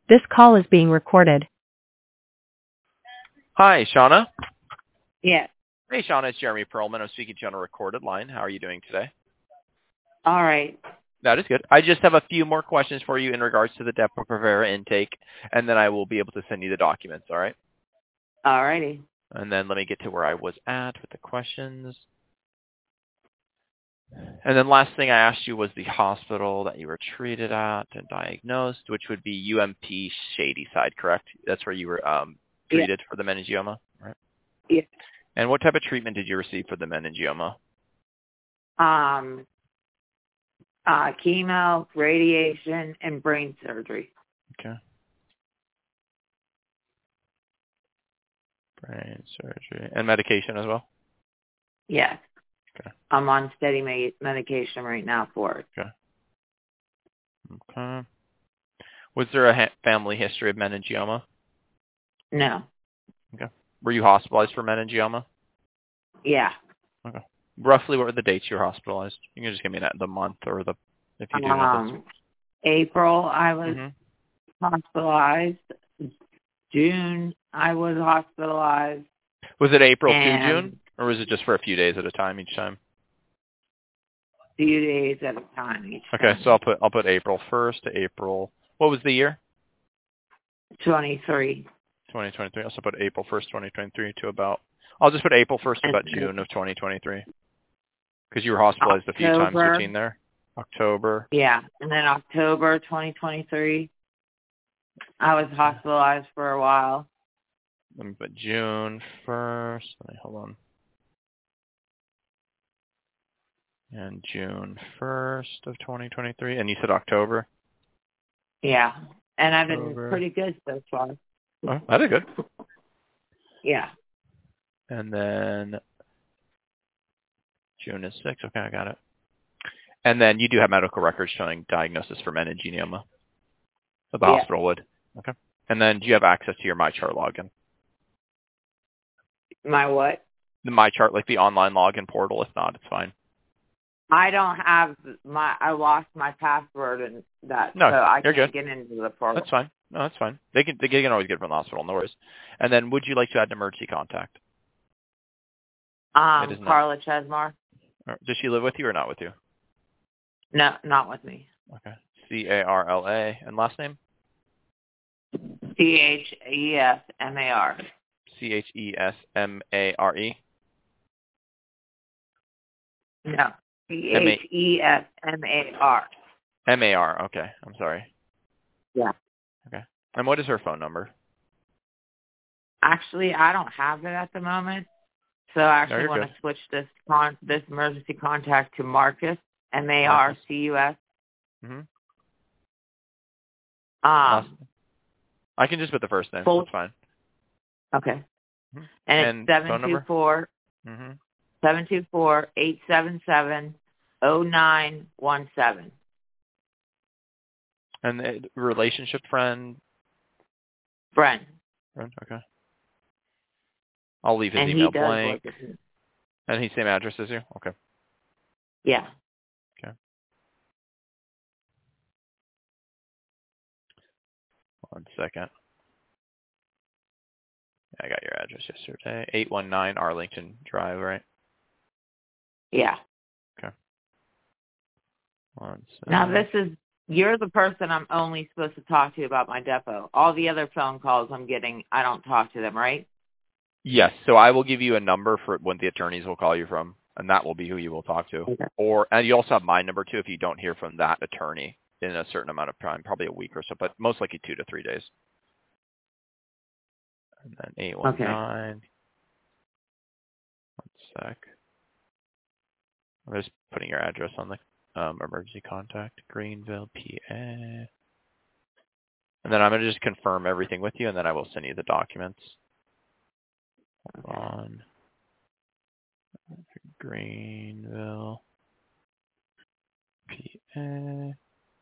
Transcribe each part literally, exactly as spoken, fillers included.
This call is being recorded. Hi, Shauna. Yes. Hey, Shauna, it's Jeremy Perlman. I'm speaking to you on a recorded line. How are you doing today? All right. That is good. I just have a few more questions for you in regards to the Depo-Provera intake, and then I will be able to send you the documents, all right? All righty. And then let me get to where I was at with the questions. And then last thing I asked you was the hospital that you were treated at and diagnosed, which would be U M P Shadyside, correct? That's where you were um, treated yeah. for the meningioma, right? Yeah. And what type of treatment did you receive for the meningioma? Um, uh, chemo, radiation, and brain surgery. Okay. Brain surgery. And medication as well? Yes. Okay. I'm on steady me- medication right now for it. Okay. Okay. Was there a ha- family history of meningioma? No. Okay. Were you hospitalized for meningioma? Yeah. Okay. Roughly, what were the dates you were hospitalized? You can just give me that, the month or the, if you do know Um, this. April, I was Mm-hmm. hospitalized. June, I was hospitalized. Was it April and to June, or was it just for a few days at a time each time? A few days at a time each Okay, time. so I'll put I'll put April first to April. What was the year? twenty-three. twenty twenty-three. I'll also put April first, twenty twenty-three to about. I'll just put April first to about June of twenty twenty-three. Because you were hospitalized October, a few times between there. October. Yeah, and then October twenty twenty-three, I was hospitalized for a while. Let me put June first. Let me hold on. And June first of twenty twenty-three. And you said October? Yeah, and I've October. been pretty good so far. Oh, that is good. Yeah. And then June is six. Okay, I got it. And then you do have medical records showing diagnosis for meningioma. So the yeah. hospital would. Okay. And then do you have access to your MyChart login? My what? The MyChart, like the online login portal. If not, it's fine. I don't have my. I lost my password and that, No, so I you're can't good. get into the portal. That's fine. No, that's fine. They can they can always get it from the hospital. No worries. And then, would you like to add an emergency contact? Um, Carla Chesmar. Does she live with you or not with you? No, not with me. Okay. C A R L A and last name? C H E S M A R. C H E S M A R E. No. C H E S M A R. M A R. Okay. I'm sorry. Yeah. Okay. And what is her phone number? Actually, I don't have it at the moment, so I actually no, want good. to switch this con this emergency contact to Marcus. M A R C U S. Mm-hmm. Um, I can just put the first name. Full, That's fine. Okay. Mm-hmm. And, and it's seven two four mm-hmm. seven two four eight seven seven zero nine one seven. And the relationship friend. Friend. Friend. Okay. I'll leave his and email he does blank. Work with me. And he's same address as you. Okay. Yeah. Okay. One second. I got your address yesterday. eight one nine Arlington Drive, right? Yeah. Okay. One second. Now this is, you're the person I'm only supposed to talk to about my depot. All the other phone calls I'm getting, I don't talk to them, right? Yes. So I will give you a number for when the attorneys will call you from, and that will be who you will talk to. Okay. Or and you also have my number too if you don't hear from that attorney in a certain amount of time, probably a week or so, but most likely two to three days. And then eight one nine. Okay. One sec. I'm just putting your address on the um, emergency contact, Greenville, P A. And then I'm going to just confirm everything with you, and then I will send you the documents. Hold on. Greenville, P A.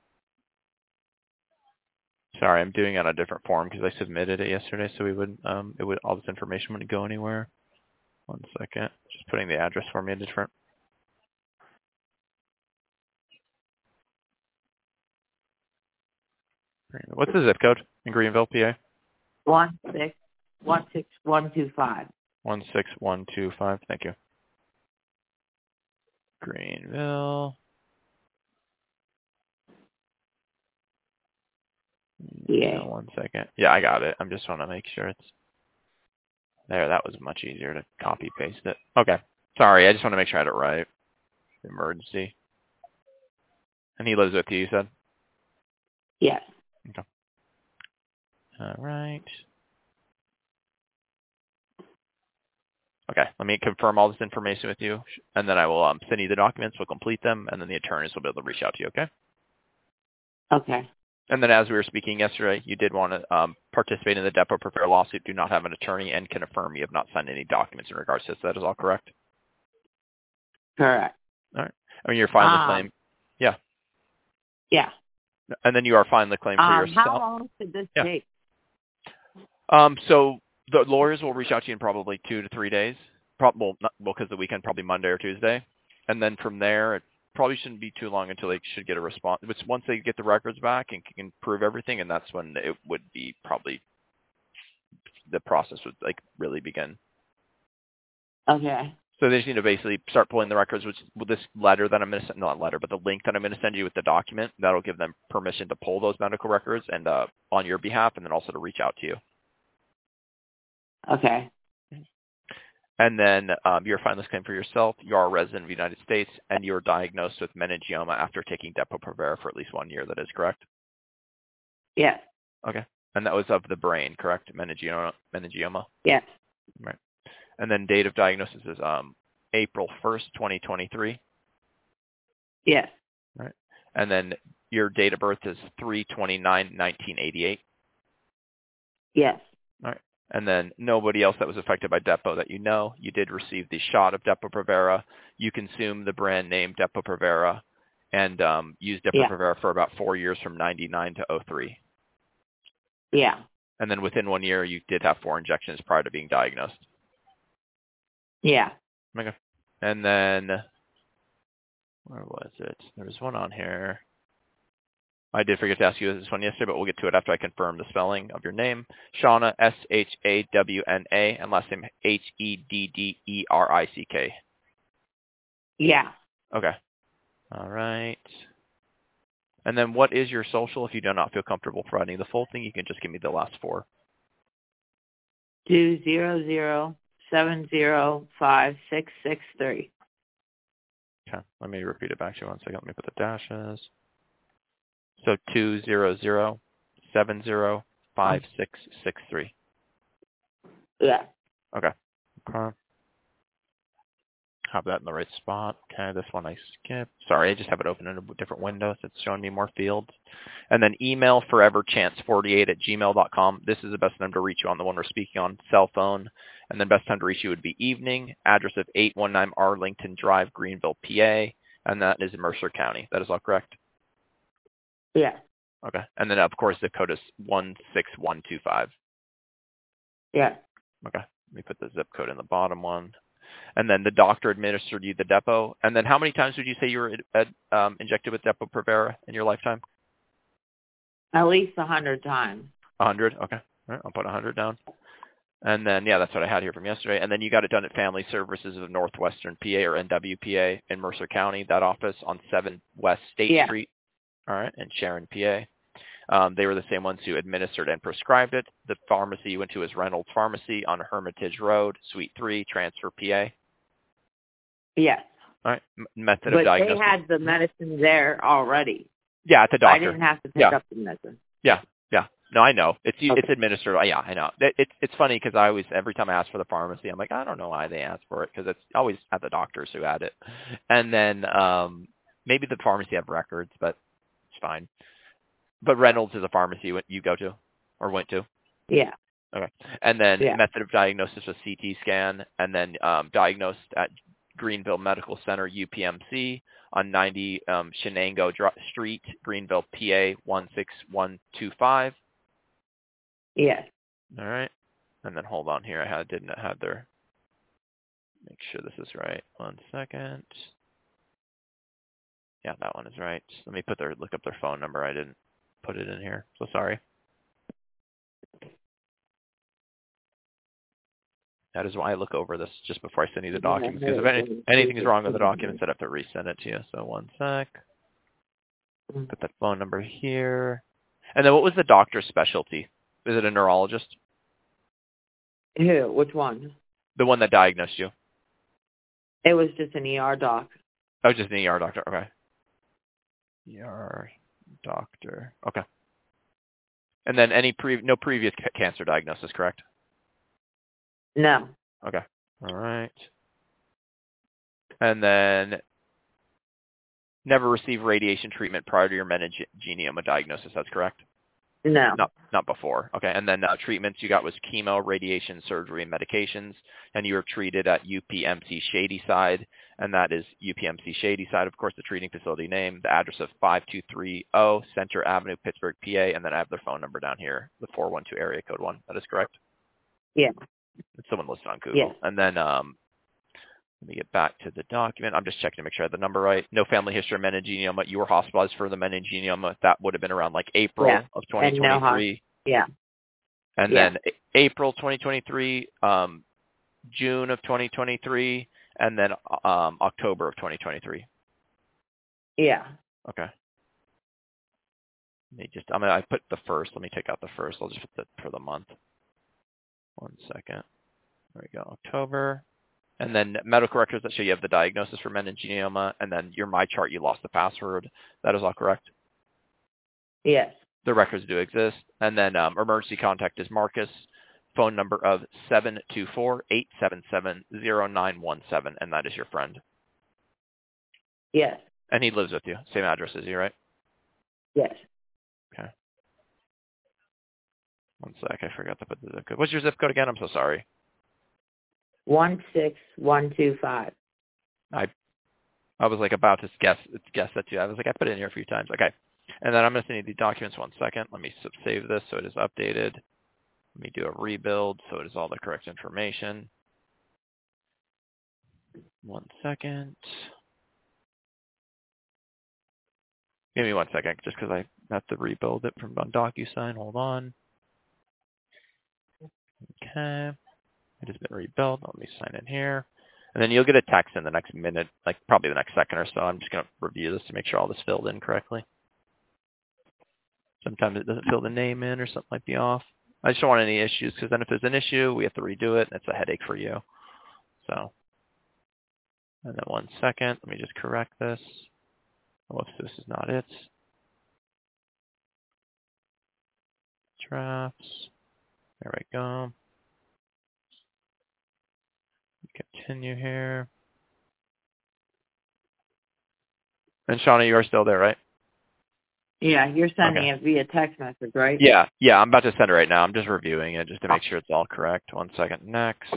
Sorry, I'm doing it on a different form because I submitted it yesterday, so we wouldn't. Um, it would all this information wouldn't go anywhere. One second, just putting the address for me in different. What's the zip code in Greenville, P A? One six one six one two five. One six one two five. Thank you. Greenville. Yeah. One second. Yeah, I got it. I'm just want to make sure it's there. That was much easier to copy paste it. Okay. Sorry, I just want to make sure I had it right. Emergency. And he lives with you, you said? Yes. Okay. All right. Okay, let me confirm all this information with you, and then I will um, send you the documents. We'll complete them, and then the attorneys will be able to reach out to you, okay? Okay. And then as we were speaking yesterday, you did want to um, participate in the Depo-Provera lawsuit, do not have an attorney, and can affirm you have not signed any documents in regards to this. That is all correct? Correct. All right. I mean, you're filing the Um, claim. Yeah. Yeah. And then you are filing the claim for Um, yourself. how long should this Yeah. take? Um, so the lawyers will reach out to you in probably two to three days. Probably, well, not, well, because the weekend, probably Monday or Tuesday. And then from there, it probably shouldn't be too long until they should get a response. It's once they get the records back and can prove everything, and that's when it would be probably the process would like really begin. Okay. So they just need to basically start pulling the records, which with this letter that I'm going to send, not letter, but the link that I'm going to send you with the document, that'll give them permission to pull those medical records and uh, on your behalf, and then also to reach out to you. Okay. And then um, you're filing this claim for yourself. You are a resident of the United States, and you were diagnosed with meningioma after taking Depo-Provera for at least one year. That is correct? Yes. Okay. And that was of the brain, correct? Meningioma? meningioma? Yes. Right. And then date of diagnosis is um, April first, twenty twenty-three? Yes. Right. And then your date of birth is three twenty-nine nineteen eighty-eight? Yes. All right. And then nobody else that was affected by Depo that you know. You did receive the shot of Depo-Provera. You consumed the brand name Depo-Provera and um, used Depo-Provera yeah. for about four years from ninety-nine to oh three. Yeah. And then within one year, you did have four injections prior to being diagnosed. Yeah. Okay. And then, where was it? There was one on here. I did forget to ask you this one yesterday, but we'll get to it after I confirm the spelling of your name. Shawna, S H A W N A, and last name H E D D E R I C K. Yeah. Okay. All right. And then what is your social? If you do not feel comfortable providing the full thing, you can just give me the last four. Two zero zero seven zero five six six three. Okay. Let me repeat it back to you one second. Let me put the dashes. So two zero zero seven zero five six six three. Yeah. Okay. Okay. Have that in the right spot. Okay, this one I skipped. Sorry, I just have it open in a different window, so it's showing me more fields. And then email foreverchance forty-eight at gmail dot com. This is the best time to reach you on, the one we're speaking on, cell phone. And then best time to reach you would be evening. Address of eight one nine Arlington Drive, Greenville, P A. And that is in Mercer County. That is all correct? Yeah. Okay. And then, of course, the code is one six one two five. Yeah. Okay. Let me put the zip code in the bottom one. And then the doctor administered you the Depo. And then how many times would you say you were ed, um, injected with Depo-Provera in your lifetime? At least a hundred times. A hundred? Okay. All right. I'll put a hundred down. And then, yeah, that's what I had here from yesterday. And then you got it done at Family Services of Northwestern P A, or N W P A, in Mercer County, that office on seven West State yeah. Street. All right. In Sharon, P A. Um, they were the same ones who administered and prescribed it. The pharmacy you went to is Reynolds Pharmacy on Hermitage Road, Suite three, Transfer, P A. Yes. All right. M- method but of diagnosis. They had the medicine there already. Yeah, at the doctor. I didn't have to pick yeah. up the medicine. Yeah, yeah. No, I know. It's Okay. it's administered. Yeah, I know. It, it's it's funny because I always, every time I ask for the pharmacy, I'm like, I don't know why they ask for it, because it's always at the doctors who had it. And then um, maybe the pharmacy have records, but it's fine. But Reynolds is a pharmacy you go to or went to? Yeah. Okay. And then yeah. method of diagnosis was C T scan, and then um, diagnosed at Greenville Medical Center, U P M C, on ninety um, Shenango Dr- Street, Greenville, P A, one six one two five. Yes. All right. And then hold on here. I had, didn't have their, make sure this is right. One second. Yeah, that one is right. Let me put their, look up their phone number. I didn't put it in here. So sorry. That is why I look over this just before I send you the documents, because if any, anything is wrong with the documents, I'd have to resend it to you. So one sec. Put that phone number here. And then what was the doctor's specialty? Is it a neurologist? Who? Which one? The one that diagnosed you. It was just an E R doc. Oh, just an E R doctor. Okay. E R doctor. Okay. And then any pre no previous ca- cancer diagnosis, correct? No. Okay. All right. And then never received radiation treatment prior to your meningioma diagnosis. That's correct? No. Not not before. Okay. And then uh, treatments you got was chemo, radiation, surgery, and medications. And you were treated at U P M C Shadyside. And that is U P M C Shadyside, of course, the treating facility name, the address of five two three zero Center Avenue, Pittsburgh, P A. And then I have their phone number down here, the four one two area code one. That is correct? Yeah. It's someone listed on Google. Yeah. And then um, let me get back to the document. I'm just checking to make sure I have the number right. No family history of meningioma. You were hospitalized for the meningioma. That would have been around like April Yeah. of twenty twenty-three. No, yeah. And yeah. then a- April twenty twenty-three, um, June of twenty twenty-three, and then um, October of twenty twenty-three. Yeah. Okay. Let me just, I'm gonna, I put the first. Let me take out the first. I'll just put the for the month. One second. There we go. October. And then medical records that show you have the diagnosis for meningioma, and then your MyChart, you lost the password. That is all correct? Yes. The records do exist. And then um, emergency contact is Marcus. Phone number of seven two four, eight seven seven, zero nine one seven, and that is your friend. Yes. And he lives with you. Same address as you, right? Yes. Okay. One sec. I forgot to put the zip code. What's your zip code again? I'm so sorry. One six one two five. I I was like about to guess guess that too. I was like, I put it in here a few times. Okay. And then I'm going to send you the documents. One second. Let me save this so it is updated. Let me do a rebuild so it is all the correct information. One second. Give me one second just because I have to rebuild it from on DocuSign. Hold on. Okay. It has been rebuilt. Let me sign in here. And then you'll get a text in the next minute, like probably the next second or so. I'm just going to review this to make sure all this filled in correctly. Sometimes it doesn't fill the name in or something might be off. I just don't want any issues because then if there's an issue, we have to redo it and it's a headache for you. So, and then one second. Let me just correct this. Whoops, this is not it. Drafts. There we go. Continue here. And Shauna, you are still there, right? Yeah, you're sending Okay. it via text message, right? Yeah, yeah, I'm about to send it right now. I'm just reviewing it just to make sure it's all correct. One second. Next.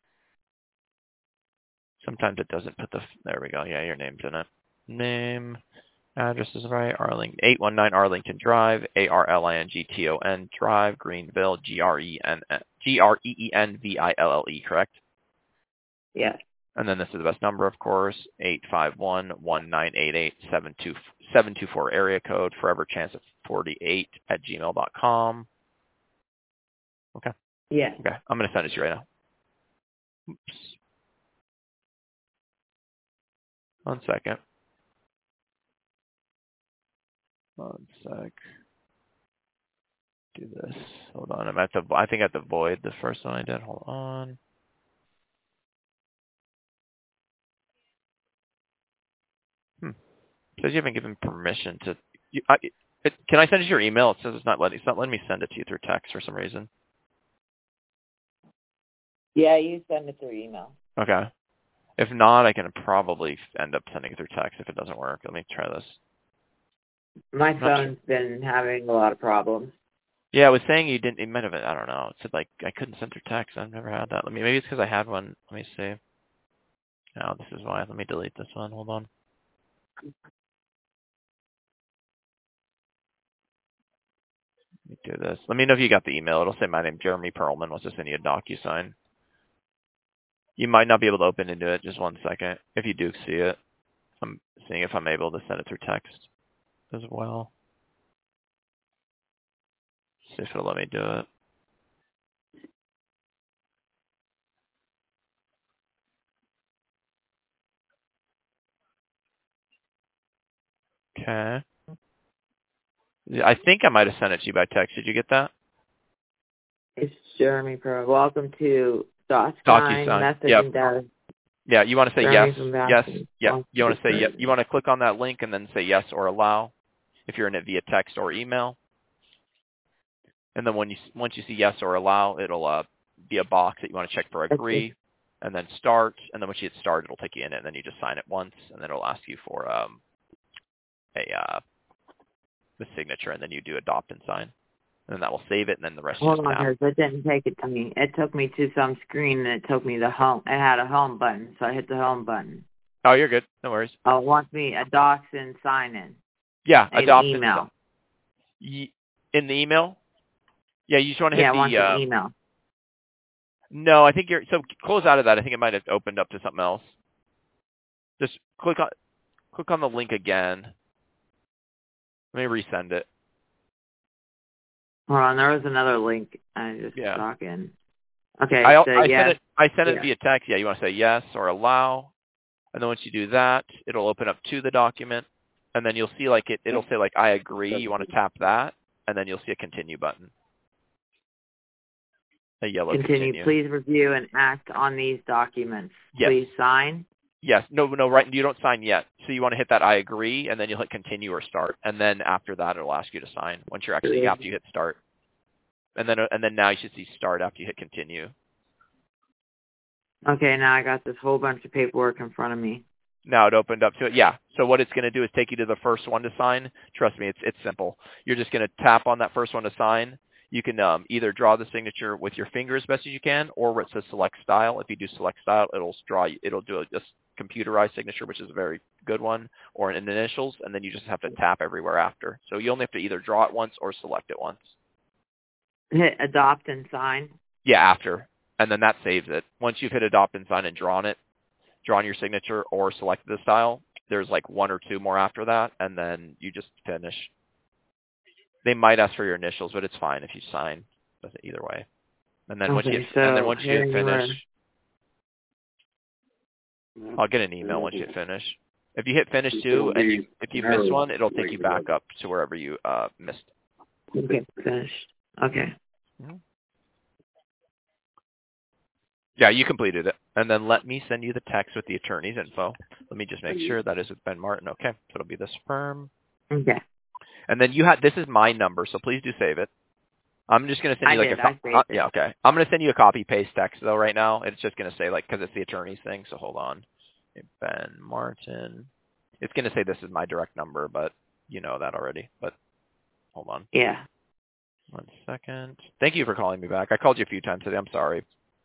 Sometimes it doesn't put the, there we go. Yeah, your name's in it. Name, address is right. Arlington, eight one nine Arlington Drive, A R L I N G T O N Drive, Greenville, G R E N G R E E N V I L L E, correct? Yes. And then this is the best number, of course, eight five one, one nine eight eight, seven two four area code, forever chance of forty-eight at gmail dot com. Okay. Yeah. Okay. I'm going to send it to you right now. Oops. One second. One sec. Do this. Hold on. I'm at the, I think at the void, the first one I did. Hold on. Hmm. It says you haven't given permission to, you, I, it, can I send you your email? It says it's not letting, it's not letting me send it to you through text for some reason. Yeah, you send it through email. Okay. If not, I can probably end up sending it through text if it doesn't work. Let me try this. My Not phone's sure. been having a lot of problems. Yeah, it was saying you didn't, it might have, I don't know. It said like, I couldn't send through text. I've never had that. Let me, maybe it's because I had one. Let me see. No, this is why. Let me delete this one. Hold on. Let me do this. Let me know if you got the email. It'll say my name, Jeremy Perlman, wants to send you a DocuSign. You might not be able to open into it. Just one second. If you do see it, I'm seeing if I'm able to send it through text as well. see if it'll let me do it. Okay. Yeah, I think I might have sent it to you by text. Did you get that? It's Jeremy Pro. Welcome to DocuSign DocuSign. message Yep. and data. Yeah, you want to say Jeremy yes, from yes, Boston. yeah. Welcome You want to say to yes. You want to click on that link and then say yes or allow if you're in it via text or email. And then when you once you see yes or allow, it'll uh, be a box that you want to check for agree, and then start. And then once you hit start, it'll take you in it, and then you just sign it once, and then it'll ask you for um, a uh, the signature, and then you do adopt and sign, and then that will save it, and then the rest Hold just on, tap. because it didn't take it to me. It took me to some screen, and it took me the home. It had a home button, so I hit the home button. Oh, you're good. No worries. Oh, it wants me a docs and sign in. Yeah, An adopt email. And, in the email. Yeah, you just want to hit Yeah, it the. wants Uh, an email. no, I think you're. So close out of that. I think it might have opened up to something else. Just click on click on the link again. Let me resend it. Hold on, there was another link. I just Yeah. stuck in. Okay, I, so I yes. sent it. I sent yeah. it via text. Yeah, you want to say yes or allow, and then once you do that, it'll open up to the document, and then you'll see like it. It'll say like I agree. You want to tap that, and then you'll see a continue button. A yellow Continue. continue. Please review and act on these documents. Yes. Please sign. Yes. No, no, right. You don't sign yet. So you want to hit that I agree, and then you'll hit continue or start. And then after that, it'll ask you to sign once you're actually, after you hit start. And then, and then now you should see start after you hit continue. Okay, now I got this whole bunch of paperwork in front of me. Now it opened up to it. Yeah. So what it's going to do is take you to the first one to sign. Trust me, it's, it's simple. You're just going to tap on that first one to sign. You can um, either draw the signature with your finger as best as you can, or where it says select style. If you do select style, it'll draw. It'll do a just computerized signature, which is a very good one, or in initials, and then you just have to tap everywhere after. So you only have to either draw it once or select it once. Hit adopt and sign. Yeah, after, and then that saves it. Once you've hit adopt and sign and drawn it, drawn your signature or selected the style, there's like one or two more after that, and then you just finish. They might ask for your initials, but it's fine if you sign. Either way. And then okay, once you hit, so and then once you hit finish, were... I'll get an email once you hit finish. If you hit finish too, and you, if you miss one, it'll take you back up to wherever you uh, missed. Okay, finished. Okay. Mm-hmm. Yeah, you completed it. And then let me send you the text with the attorney's info. Let me just make sure that is with Ben Martin. Okay, so it'll be this firm. Okay. And then you had, this is my number, so please do save it. I'm just going to send you I like did, a, I saved uh, it. yeah, okay. I'm going to send you a copy paste text though right now. It's just going to say like, cause it's the attorney's thing. So hold on. Ben Martin. It's going to say this is my direct number, but you know that already, but hold on. Yeah. One second. Thank you for calling me back. I called you a few times today. I'm sorry.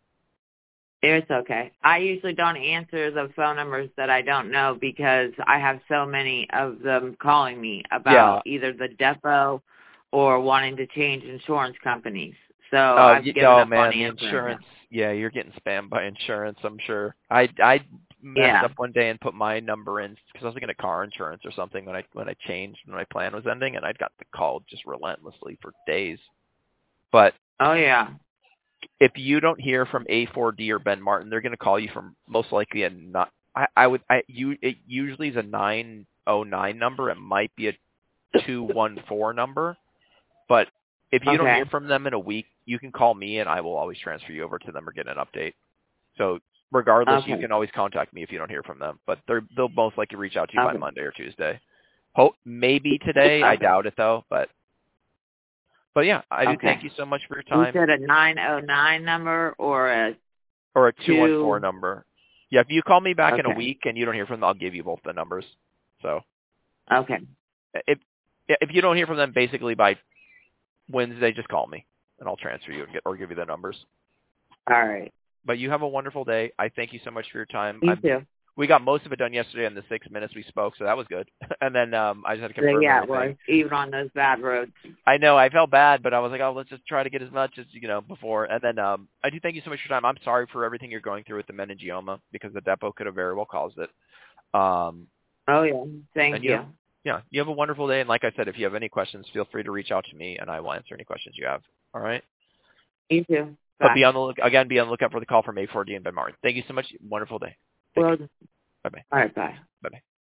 It's okay. I usually don't answer the phone numbers that I don't know because I have so many of them calling me about yeah. either the depot or wanting to change insurance companies. So oh, I've you, given oh, up man, on the answering insurance. them. Yeah, you're getting spammed by insurance, I'm sure. I I messed yeah. up one day and put my number in because I was looking at car insurance or something when I when I changed when my plan was ending, and I got the call just relentlessly for days. But oh yeah. If you don't hear from A four D or Ben Martin, they're going to call you from most likely a not. I, I would. I you. It usually is a nine oh nine number. It might be a two one four number, but if you okay. don't hear from them in a week, you can call me and I will always transfer you over to them or get an update. So regardless, okay. you can always contact me if you don't hear from them. But they're they'll most likely reach out to you okay. by Monday or Tuesday. Hope maybe today. okay. I doubt it though, but. But yeah, I do okay. thank you so much for your time. You said a nine oh nine number or a or a two one four two... number. Yeah, if you call me back okay. in a week and you don't hear from them, I'll give you both the numbers. So okay. if if you don't hear from them basically by Wednesday, just call me and I'll transfer you and get, or give you the numbers. All right. But you have a wonderful day. I thank you so much for your time. You I'm, too. We got most of it done yesterday in the six minutes we spoke, so that was good. And then um, I just had to confirm yeah, everything. it was, even on those bad roads. I know. I felt bad, but I was like, oh, let's just try to get as much as, you know, before. And then um, I do thank you so much for your time. I'm sorry for everything you're going through with the meningioma because the depot could have very well caused it. Um, oh, yeah. Thank you. you have, yeah. You have a wonderful day. And like I said, if you have any questions, feel free to reach out to me, and I will answer any questions you have. All right. You too. But Bye. be on the look again. Be on the lookout for the call from A four D and Ben Martin. Thank you so much. Wonderful day. Thank Well, you. Bye bye. all right. Bye. Bye bye.